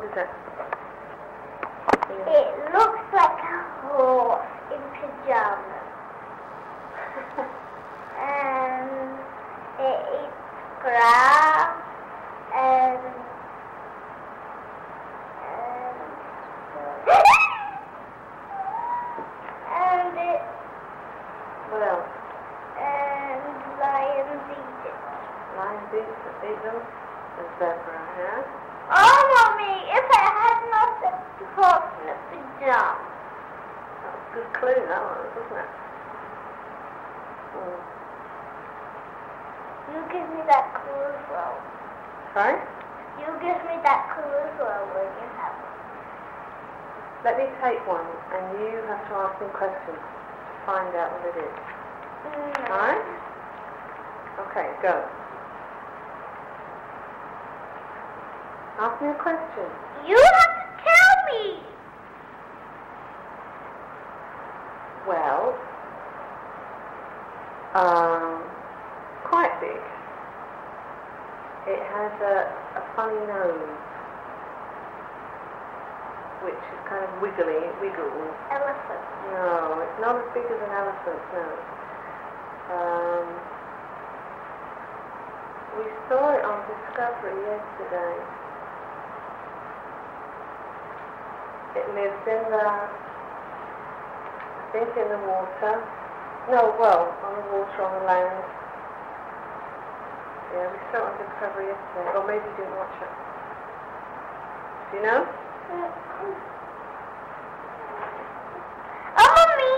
isn't it? It looks like a horse in pajamas. And it eats grass and it. What else? And lions eat it. Lions eat them. The zebra has. Oh, Mommy, if I had not a horse in a pajama. That was a good clue, that one, wasn't it? You give me that clue as well. Sorry? You give me that clue as well when you have it. Let me take one, and you have to ask me questions to find out what it is. Alright? Okay, go. Ask me a question. You have to tell me. Well, quite big. It has a funny nose, which is kind of wiggly. It wiggles. Elephant. No, it's not as big as an elephant's nose. We saw it on Discovery yesterday. It lives in I think in the water. No, well, on the water, on the land. Yeah, we saw it on Discovery yesterday. Or maybe you didn't watch it. Do you know? Mommy,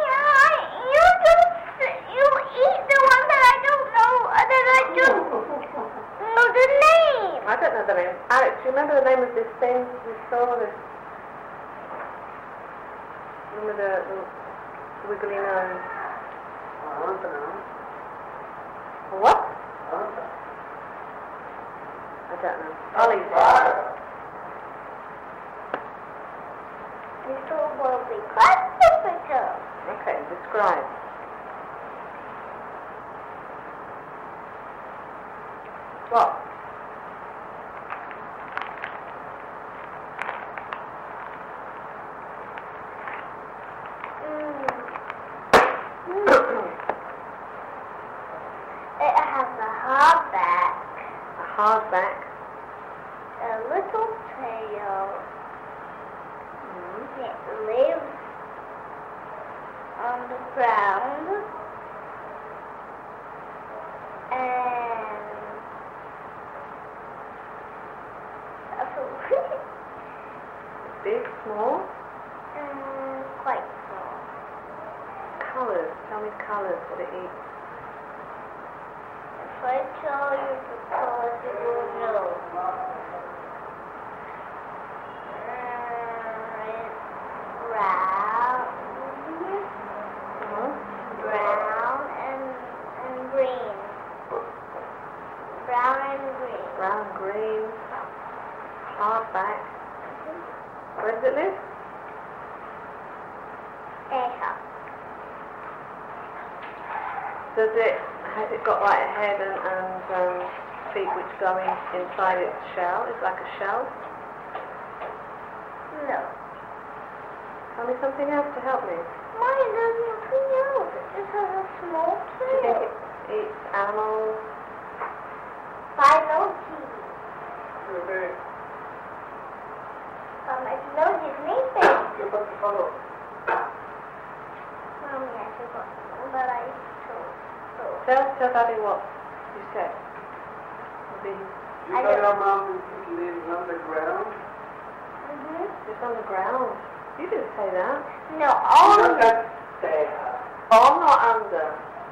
you eat the one that I don't know, that I don't know the name. I don't know the name. Alex, do you remember the name of this thing we saw? This. Remember the wiggly nose? I don't know. What? I don't know. I don't know. Ollie's Little will be quite difficult. Okay, describe. What? It has a hard back, A hard back. a little tail. It lives on the ground and Big, small. quite small. Colours. Tell me colours, what it eats. If I tell you the colors, you will know. It's brown, brown and green. Brown and green. Brown, green, hard back. Where does it live? Anyhow. Has it got like a head and feet which go inside its shell? It's like a shell? No. Tell me something else to help me. Mine does nothing else. It just has a small Do you think tail. it eats animals? I know TV. Okay. I know his name thing. You put the follow. Mommy, I forgot. But I told. Tell Daddy what you said. You got your mom lives underground? It's on the ground. You didn't say that. No, Not that say Oh, not under.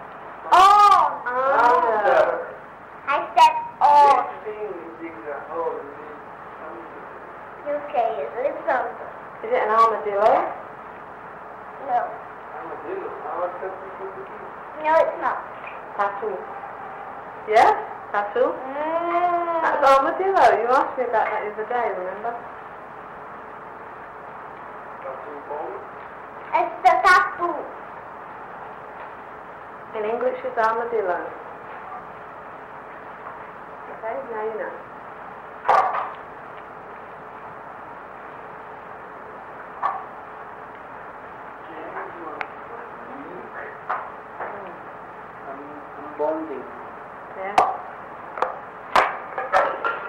Under. I said all. This thing digs a hole in Okay, it lives under. Is it an armadillo? No. armadillo. No, it's not. Tattoo. Yes? Tattoo? That's armadillo. You asked me about that the other day, remember? It's the tattoo. In English it's armadillo. Okay, now you know.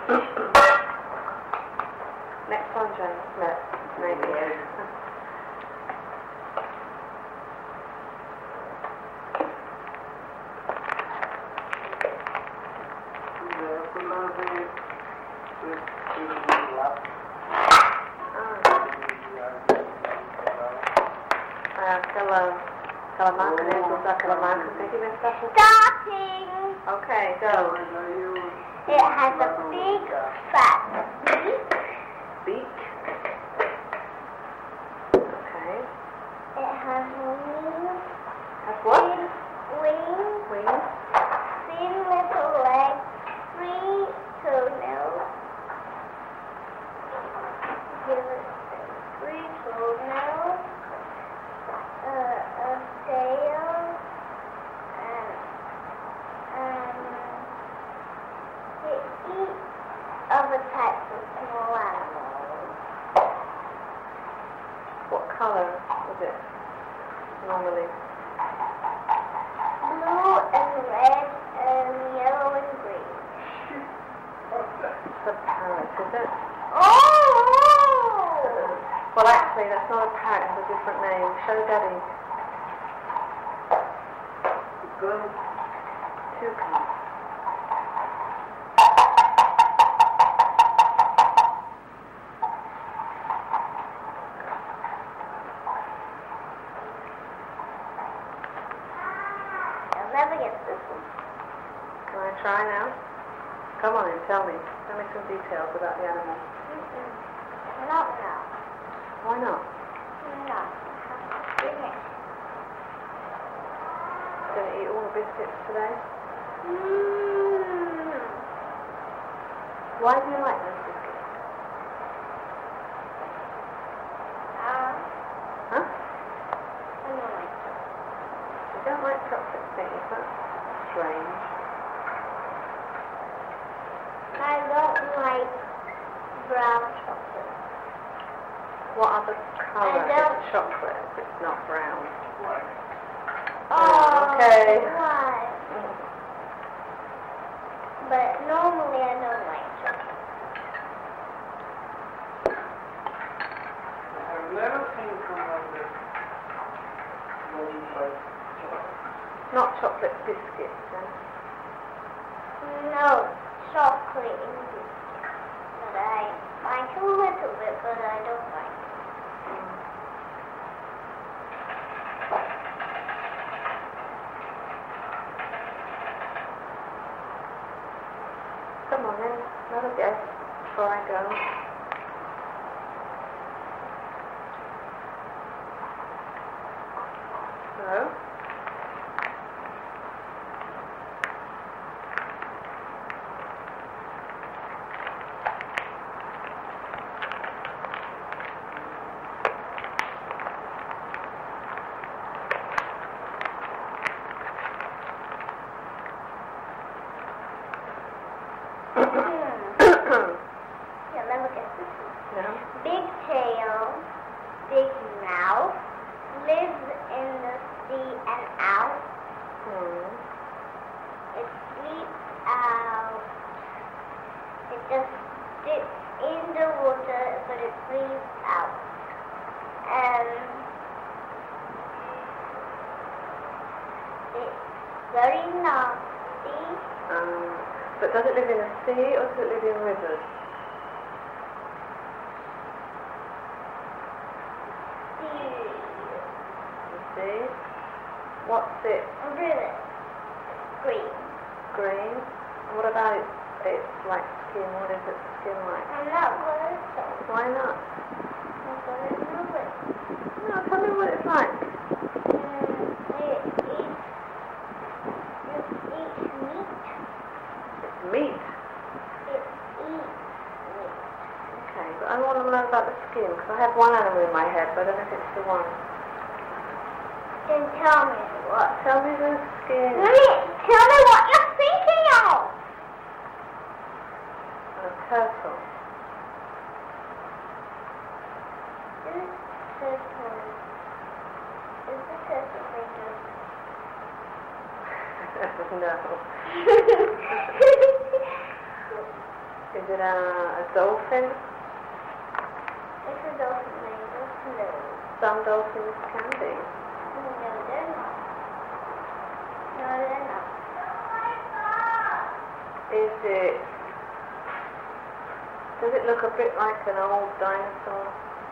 Next one, James. No, maybe. Salamanca, Salamanca, thank you, Miss Special. Starting. Okay, go. It has a big fat beak. Beak. Okay. It has wings. Has what? Wings. Wings. Thin little legs. 3 toenails. Give it 3 toenails. A tail. It eats other types of small animals. What colour is it normally? Blue and red and yellow and green. It's a parrot, is it? Oh! Well, actually, that's not a parrot. It has a different name. Show Daddy. Toucan. I'll never get this one. Can I try now? Come on and tell me. Tell me some details about the animal. Not now. Why not? No. Finish. Going to eat all the biscuits today? Why do you like those biscuits? Huh? I don't like it. You don't like chocolate things? That's strange. I don't like brown chocolate. What other colour I don't- is chocolate if it's not brown? Oh, okay. why? But normally I don't like chocolate. I've never seen someone that doesn't like chocolate. Not chocolate biscuits, then? No, chocolate in biscuits. But I like a little bit, but I don't like it. Come on then, another guess before I go. No? You'll never get this one. No? Big tail, big mouth, lives in the sea and out. It sleeps out. It just dips in the water, but it sleeps out. It's very nasty. But does it live in the sea or does it live in rivers? The sea. What's it? River. Green. Green? And what about its like skin? What is its skin like? I'm not going to show. Why not? I'm going to move it. No, tell me what it's like. It eats meat. It's meat. It eats meat. Okay, but I want to know about the skin because I have one animal in my head, but I don't know if it's the one. Then tell me what. Tell me the skin. Tell me what you're thinking of. A turtle. Is the turtle made of? No. Is Is it a dolphin? It's a dolphin made of blue. Some dolphins can be. No, they're not. No, they're not. Is it... Does it look a bit like an old dinosaur?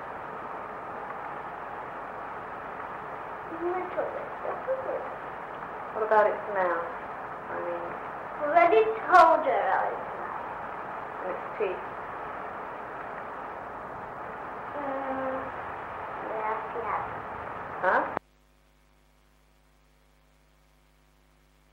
What about its mouth? I mean... Already told her I was And its teeth? Yes, yes. Huh?